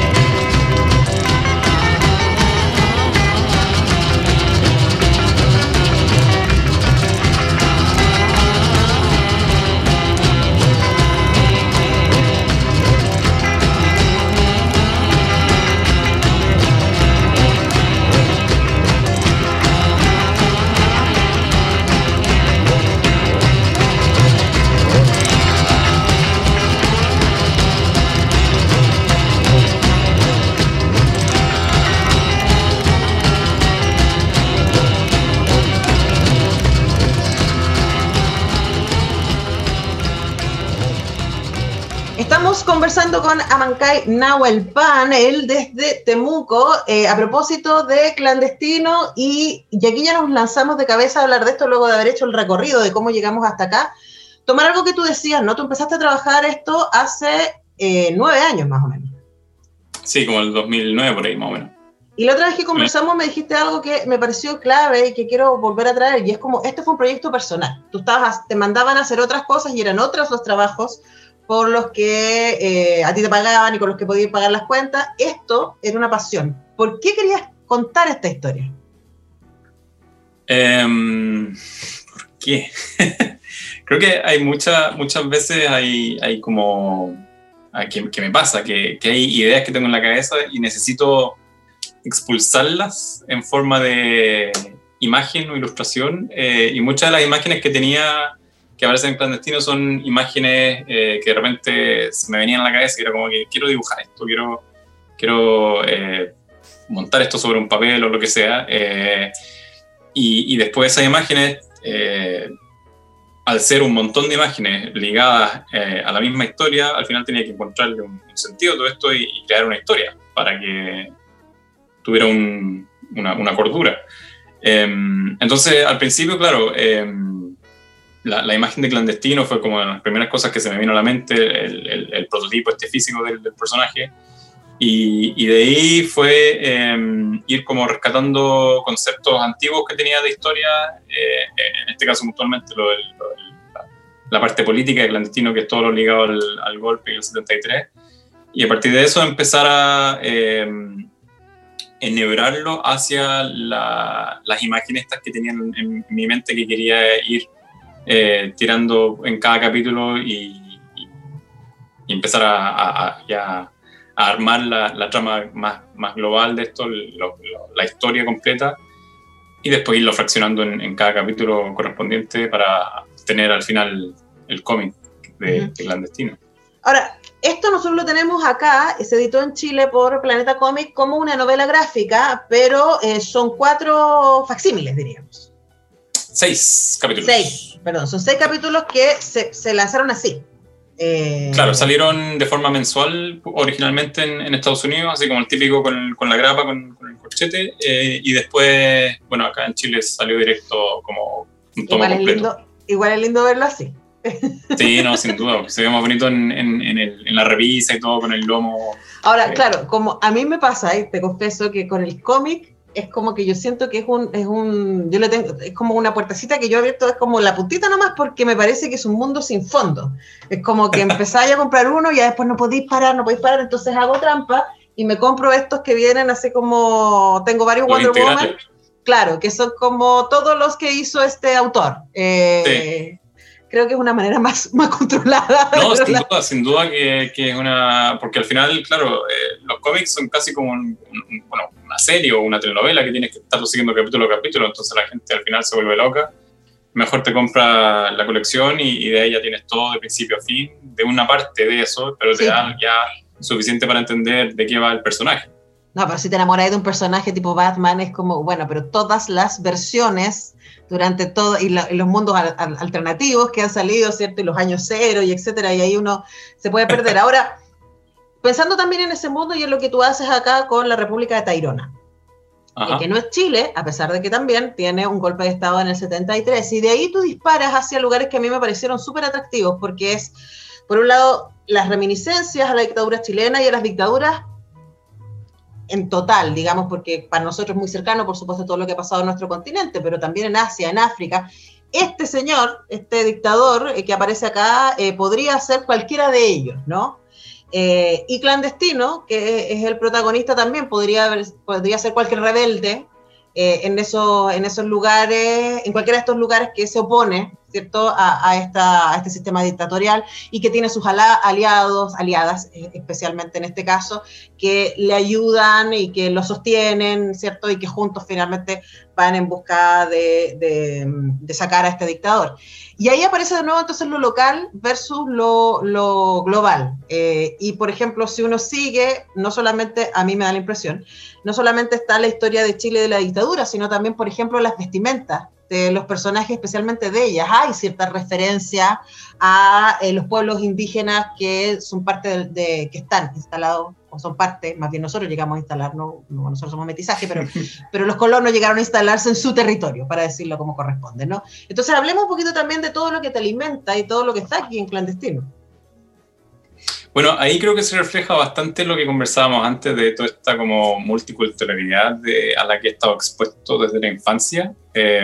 Estamos conversando con Amancay Nahuel Pan, él desde Temuco, eh, a propósito de Clandestino, y, y aquí ya nos lanzamos de cabeza a hablar de esto luego de haber hecho el recorrido de cómo llegamos hasta acá. Tomar algo que tú decías, ¿no? Tú empezaste a trabajar esto hace eh, nueve años más o menos. Sí, como el dos mil nueve por ahí más o menos. Y la otra vez que conversamos me dijiste algo que me pareció clave y que quiero volver a traer, y es como, este fue un proyecto personal. Tú estabas, te mandaban a hacer otras cosas y eran otros los trabajos por los que eh, a ti te pagaban y con los que podías pagar las cuentas. Esto era una pasión. ¿Por qué querías contar esta historia? Um, ¿Por qué? Creo que hay muchas muchas veces hay, hay como... Que, que me pasa, que, que hay ideas que tengo en la cabeza y necesito expulsarlas en forma de imagen o ilustración, eh, y muchas de las imágenes que tenía que aparecen en Clandestino son imágenes eh, que de repente se me venían a la cabeza y era como que quiero dibujar esto, quiero, quiero eh, montar esto sobre un papel o lo que sea, eh, y, y después esas imágenes, eh, al ser un montón de imágenes ligadas eh, a la misma historia, al final tenía que encontrarle un, un sentido a todo esto y, y crear una historia para que tuviera un, una, una cordura. Eh, entonces, al principio, claro, eh, la, la imagen de Clandestino fue como de las primeras cosas que se me vino a la mente, el, el, el prototipo este físico del, del personaje, y, y de ahí fue eh, ir como rescatando conceptos antiguos que tenía de historia, eh, en este caso puntualmente lo, del, lo del, la, la parte política de Clandestino, que es todo lo ligado al, al golpe y el setenta y tres, y a partir de eso empezar a eh, enhebrarlo hacia la, las imágenes estas que tenía en, en mi mente, que quería ir eh, tirando en cada capítulo y, y, y empezar a, a, a, ya a armar la, la trama más, más global de esto, lo, lo, la historia completa. y después irlo fraccionando en, en cada capítulo correspondiente para tener al final el cómic de, uh-huh. de Clandestino. Ahora, esto nosotros lo tenemos acá, se editó en Chile por Planeta Cómic como una novela gráfica, pero eh, son cuatro facsímiles, diríamos. Seis capítulos. Seis, perdón, son seis capítulos que se, se lanzaron así. Eh... Claro, salieron de forma mensual originalmente en, en Estados Unidos, así como el típico con, con la grapa, con, con el corchete, eh, y después, bueno, acá en Chile salió directo como un tomo igual completo. Es lindo, igual es lindo verlo así. Sí, no, sin duda, se ve más bonito en, en, en, el, en la revista y todo, con el lomo. Ahora, eh. claro, como a mí me pasa, y te confieso que con el cómic es como que yo siento que es un, es un, yo le tengo, es como una puertecita que yo he abierto, es como la puntita nomás, porque me parece que es un mundo sin fondo. Es como que empezáis a comprar uno y ya después no podéis parar, no podéis parar, entonces hago trampa y me compro estos que vienen así como, tengo varios Wonder Woman, claro, que son como todos los que hizo este autor. Eh, sí. Creo que es una manera más, más controlada. No, sin duda, sin duda que, que es una... Porque al final, claro, eh, los cómics son casi como un, un, bueno, una serie o una telenovela que tienes que estar siguiendo capítulo a capítulo, entonces la gente al final se vuelve loca. Mejor te compra la colección y, y de ahí ya tienes todo de principio a fin, de una parte de eso, pero te sí. da ya suficiente para entender de qué va el personaje. No, pero si te enamoras de un personaje tipo Batman, es como, bueno, pero todas las versiones durante todo, y, la, y los mundos al, al, alternativos que han salido, ¿cierto? Y los años cero, y etcétera, y ahí uno se puede perder. Ahora, pensando también en ese mundo y en lo que tú haces acá con la República de Tayrona, eh, que no es Chile, a pesar de que también tiene un golpe de estado en el setenta y tres, y de ahí tú disparas hacia lugares que a mí me parecieron súper atractivos, porque es, por un lado, las reminiscencias a la dictadura chilena y a las dictaduras en total, digamos, porque para nosotros es muy cercano, por supuesto, todo lo que ha pasado en nuestro continente, pero también en Asia, en África. Este señor, este dictador eh, que aparece acá, eh, podría ser cualquiera de ellos, ¿no? Eh, y Clandestino, que es el protagonista también, podría, haber, podría ser cualquier rebelde eh, en, esos, en esos lugares, en cualquiera de estos lugares que se opone, ¿cierto?, a, a, esta, a este sistema dictatorial y que tiene sus aliados, aliadas, eh, especialmente en este caso, que le ayudan y que lo sostienen, ¿cierto?, y que juntos finalmente van en busca de, de, de sacar a este dictador. Y ahí aparece de nuevo entonces lo local versus lo, lo global. Eh, y por ejemplo, si uno sigue, no solamente, a mí me da la impresión, no solamente está la historia de Chile de la dictadura, sino también, por ejemplo, las vestimentas de los personajes, especialmente de ellas. Hay cierta referencia a eh, los pueblos indígenas que son parte de, de que están instalados, o son parte, más bien nosotros llegamos a instalar, no, no nosotros somos mestizaje, pero, pero los colonos llegaron a instalarse en su territorio, para decirlo como corresponde, ¿no? Entonces hablemos un poquito también de todo lo que te alimenta y todo lo que está aquí en Clandestino. Bueno, ahí creo que se refleja bastante lo que conversábamos antes de toda esta como multiculturalidad de, a la que he estado expuesto desde la infancia eh,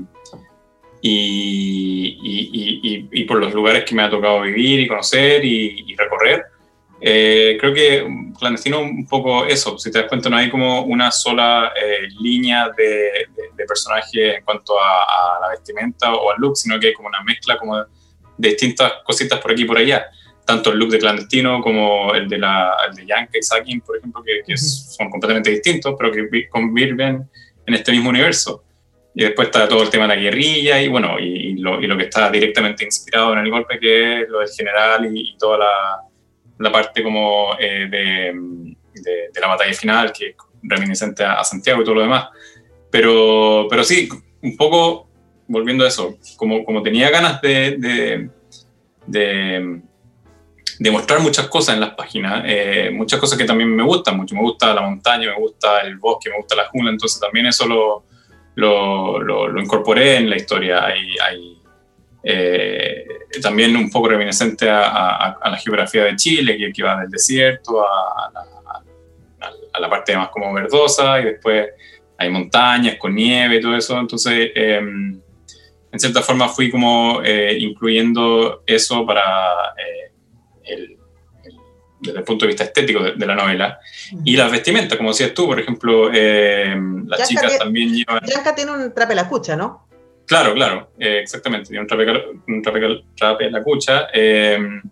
y, y, y, y por los lugares que me ha tocado vivir y conocer y, y recorrer. Eh, creo que Clandestino un poco eso, si te das cuenta no hay como una sola eh, línea de, de, de personaje en cuanto a, a la vestimenta o al look, sino que hay como una mezcla como de, de distintas cositas por aquí y por allá. Tanto el look de Clandestino como el de, la, el de Yanka y Sakin, por ejemplo, que, que son completamente distintos, pero que conviven en este mismo universo. Y después está todo el tema de la guerrilla y, bueno, y, y, lo, y lo que está directamente inspirado en el golpe, que es lo del general y, y toda la, la parte como eh, de, de, de la batalla final, que es reminiscente a, a Santiago y todo lo demás. Pero, pero sí, un poco, volviendo a eso, como, como tenía ganas de... de, de de mostrar muchas cosas en las páginas, eh, muchas cosas que también me gustan mucho, me gusta la montaña, me gusta el bosque, me gusta la jungla, entonces también eso lo, lo, lo, lo incorporé en la historia. Hay, hay eh, también un poco reminiscente a, a, a la geografía de Chile, que, que va del desierto a, a, la, a la parte más como verdosa, y después hay montañas con nieve y todo eso, entonces eh, en cierta forma fui como eh, incluyendo eso para... Eh, El, el, desde el punto de vista estético de, de la novela. Y las vestimentas, como decías tú, por ejemplo, eh, las Yanka chicas tiene, también llevan... Yanka tiene un trape la cucha, ¿no? Claro, claro, eh, exactamente, tiene un trape, un trape, trape la cucha. Eh,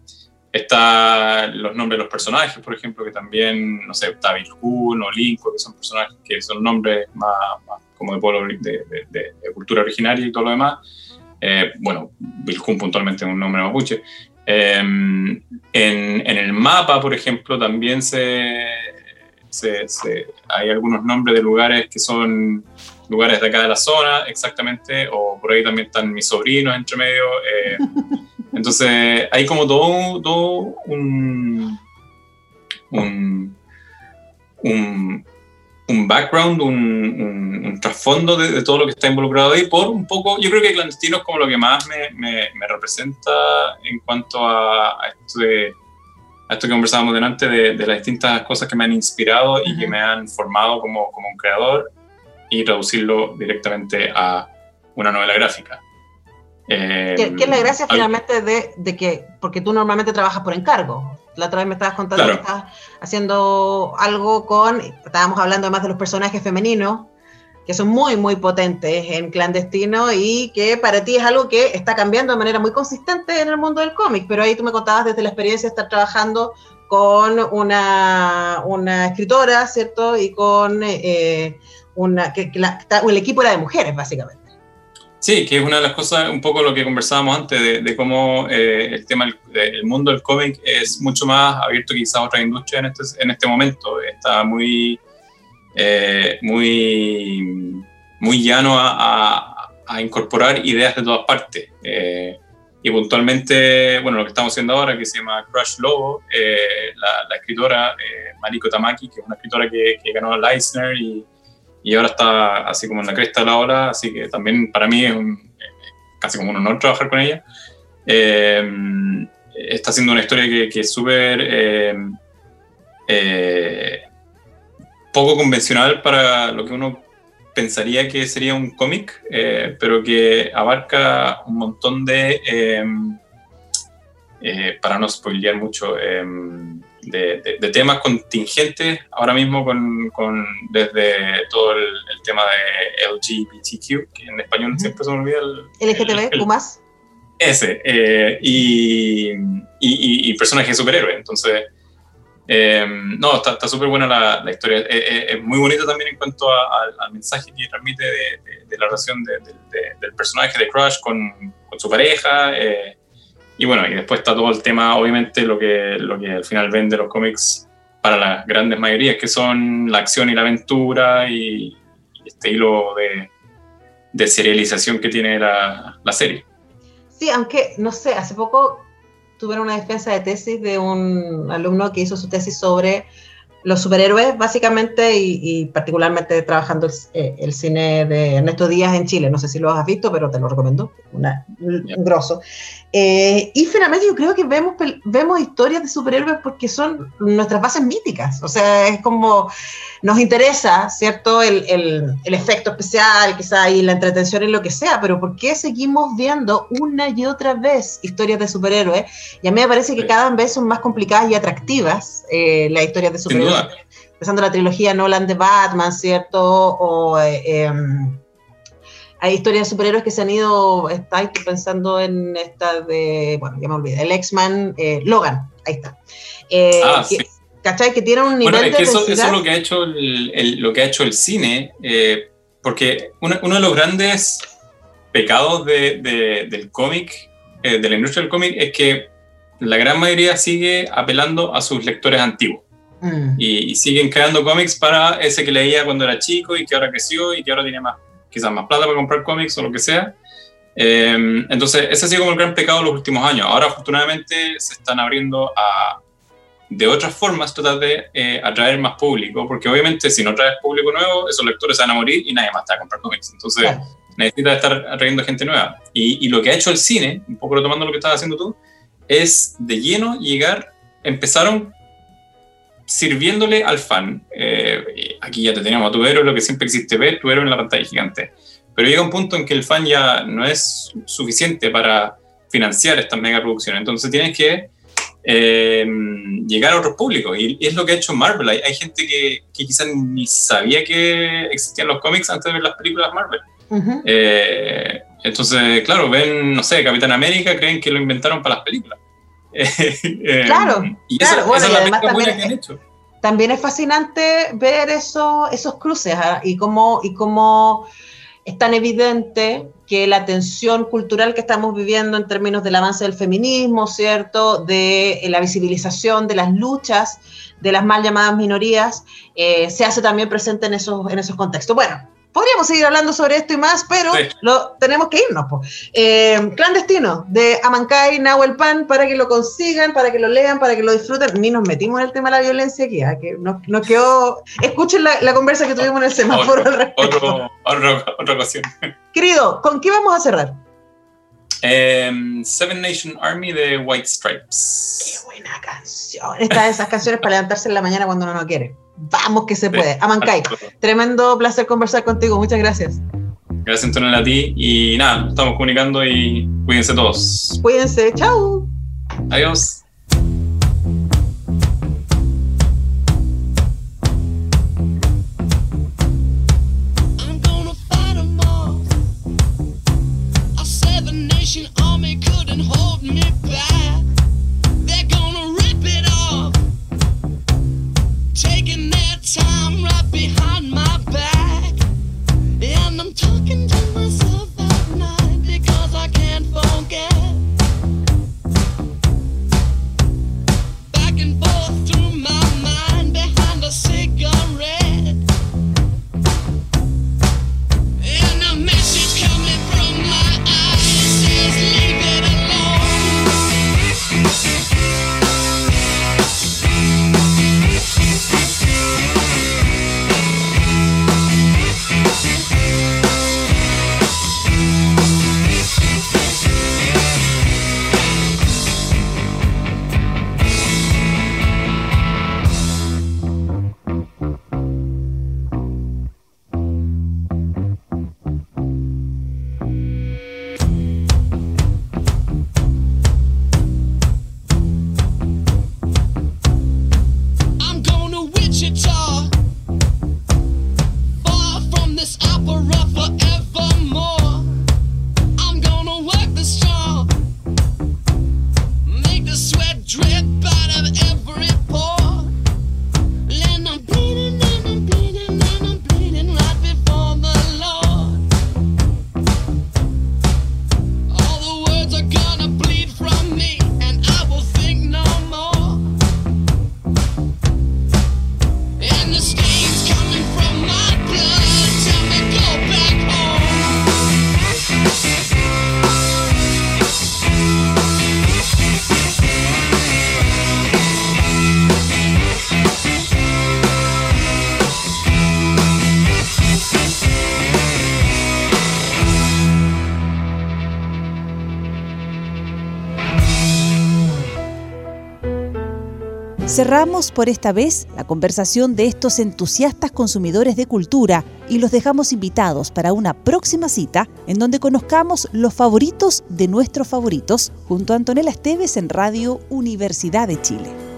está los nombres de los personajes, por ejemplo, que también, no sé, está Vilhun o Linko, que son personajes que son nombres más, más como de pueblo, de, de, de, de cultura originaria y todo lo demás. Eh, bueno, Vilhun puntualmente es un nombre mapuche. Eh, en, en el mapa, por ejemplo, también se, se, se, hay algunos nombres de lugares que son lugares de acá de la zona, exactamente, o por ahí también están mis sobrinos entre medio. Eh, entonces, hay como todo, todo un, un, un, un background, un, un, un trasfondo de, de todo lo que está involucrado ahí, por un poco, yo creo que Clandestino es como lo que más me, me, me representa en cuanto a, a, esto de, a esto que conversábamos delante, de, de las distintas cosas que me han inspirado y uh-huh. que me han formado como, como un creador, y traducirlo directamente a una novela gráfica. Eh, ¿Qué, ¿Qué es la gracia finalmente de, de que, porque tú normalmente trabajas por encargo? La otra vez me estabas contando claro. que estás haciendo algo con, estábamos hablando además de los personajes femeninos, que son muy, muy potentes en Clandestino y que para ti es algo que está cambiando de manera muy consistente en el mundo del cómic, pero ahí tú me contabas desde la experiencia de estar trabajando con una, una escritora, ¿cierto? Y con eh, una, que, que la, el equipo era de mujeres, básicamente. Sí, que es una de las cosas, un poco lo que conversábamos antes, de, de cómo eh, el tema, del, el mundo del cómic es mucho más abierto quizás a otras industrias en este, en este momento. Está muy, eh, muy, muy llano a, a, a incorporar ideas de todas partes. Eh, y puntualmente, bueno, lo que estamos haciendo ahora, que se llama Crush Lobo, eh, la, la escritora eh, Mariko Tamaki, que es una escritora que, que ganó el Eisner y y ahora está así como en la cresta de la ola, así que también para mí es un, eh, casi como un honor trabajar con ella. Eh, está haciendo una historia que, que es súper eh, eh, poco convencional para lo que uno pensaría que sería un cómic, eh, pero que abarca un montón de, eh, eh, para no spoilear mucho, eh, De, de, de temas contingentes ahora mismo con, con desde todo el, el tema de L G B T Q, que en español uh-huh. siempre se me olvida el... L G T B, Q más. Ese, eh, y, y, y personajes de superhéroes, entonces eh, no, está súper buena la, la historia, eh, es muy bonita también en cuanto a, a, al mensaje que transmite de, de, de la relación de, de, de, del personaje de Crush con, con su pareja, eh, y bueno, y después está todo el tema, obviamente, lo que, lo que al final vende los cómics para las grandes mayorías, que son la acción y la aventura y, y este hilo de, de serialización que tiene la, la serie. Sí, aunque, no sé, hace poco tuve una defensa de tesis de un alumno que hizo su tesis sobre los superhéroes, básicamente, y, y particularmente trabajando el, eh, el cine de Ernesto Díaz en Chile. No sé si lo has visto, pero te lo recomiendo, una, un grosso. Eh, y finalmente yo creo que vemos, vemos historias de superhéroes porque son nuestras bases míticas. O sea, es como nos interesa, ¿cierto? El, el, el efecto especial, quizá, y la entretención y lo que sea, pero ¿por qué seguimos viendo una y otra vez historias de superhéroes? Y a mí me parece que cada vez son más complicadas y atractivas eh, las historias de superhéroes. Empezando la trilogía Nolan de Batman, ¿cierto? O eh, eh, hay historias de superhéroes que se han ido, estáis pensando en esta de, bueno, ya me olvidé, el X-Men, eh, Logan, ahí está. Eh, ah, que, sí. ¿Cachai? Que tiene un nivel bueno, es de que eso, densidad. eso es lo que ha hecho el, el, lo que ha hecho el cine, eh, porque uno, uno de los grandes pecados de, de, del cómic, eh, de la industria del cómic, es que la gran mayoría sigue apelando a sus lectores antiguos. Mm. Y, y siguen creando cómics para ese que leía cuando era chico y que ahora creció y que ahora tiene más, quizás más plata para comprar cómics o lo que sea. Eh, entonces, ese ha sido como el gran pecado de los últimos años. Ahora, afortunadamente, se están abriendo a, de otras formas, tratar de eh, atraer más público, porque obviamente si no traes público nuevo, esos lectores se van a morir y nadie más te va a comprar cómics. Entonces, claro, necesitas estar atrayendo gente nueva. Y, y lo que ha hecho el cine, un poco retomando lo que estabas haciendo tú, es de lleno llegar, empezaron sirviéndole al fan. Eh, aquí ya te teníamos a tu héroe, lo que siempre existe ver, tu héroe en la pantalla gigante. Pero llega un punto en que el fan ya no es suficiente para financiar estas megaproducciones, entonces tienes que eh, llegar a otros públicos, y, y es lo que ha hecho Marvel. Hay, hay gente que, que quizás ni sabía que existían los cómics antes de ver las películas Marvel. Uh-huh. Eh, entonces, claro, ven, no sé, Capitán América, creen que lo inventaron para las películas. Eh, Claro, y claro, esa, bueno, esa es y la además pega buena también que han hecho. También es fascinante ver esos, esos cruces, ¿ah? y cómo, y cómo es tan evidente que la tensión cultural que estamos viviendo en términos del avance del feminismo, ¿cierto?, de la visibilización de las luchas de las mal llamadas minorías, eh, se hace también presente en esos, en esos contextos. Bueno, podríamos seguir hablando sobre esto y más, pero Sí. lo, tenemos que irnos. Po. Eh, Clandestino, de Amancay Nahuel Pan, para que lo consigan, para que lo lean, para que lo disfruten. Ni nos metimos en el tema de la violencia aquí, ¿eh? que nos, nos quedó... Escuchen la, la conversa que tuvimos en el semáforo Otro, al respecto. otro, otro, otra ocasión. Querido, ¿con qué vamos a cerrar? Um, Seven Nation Army de White Qué Stripes. buena canción. Esta de esas canciones para levantarse en la mañana cuando uno no quiere. Vamos que se puede. Amancay, tremendo placer conversar contigo. Muchas gracias. Gracias, Antonella, a ti. Y nada, estamos comunicando y cuídense todos. Cuídense. Chau. Adiós. I'm gonna fight 'em all. A seven nation army couldn't hold me back. They're gonna rip it off, taking their time right behind my back. And I'm talking to myself at night because I can't forget. Back and forth through my mind behind a cigarette. And a message coming from my eyes says leave it alone. I'm going to Wichita, far from this opera forevermore. I'm gonna work the straw, make the sweat drip out of every pore. And I'm bleeding and I'm bleeding and I'm bleeding right before the Lord. All the words are gonna bleed from me and I will think no more. And the stains coming from my blood tell me go back home. Cerramos por esta vez la conversación de estos entusiastas consumidores de cultura y los dejamos invitados para una próxima cita en donde conozcamos los favoritos de nuestros favoritos junto a Antonella Esteves en Radio Universidad de Chile.